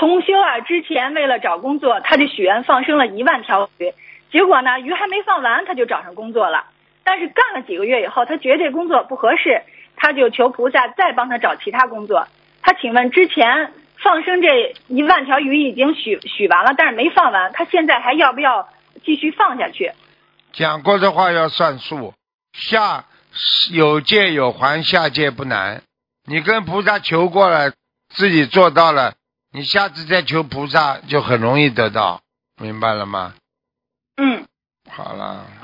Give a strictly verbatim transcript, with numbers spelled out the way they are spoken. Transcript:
同修啊，之前为了找工作，他就许愿放生了一万条鱼，结果呢，鱼还没放完，他就找上工作了。但是干了几个月以后，他觉得这工作不合适，他就求菩萨再帮他找其他工作。他请问之前放生这一万条鱼已经许许完了，但是没放完，他现在还要不要继续放下去？ 讲过的话要算数，下有借有还，下借不难。你跟菩萨求过了，自己做到了，你下次再求菩萨就很容易得到，明白了吗？ 嗯， 好了。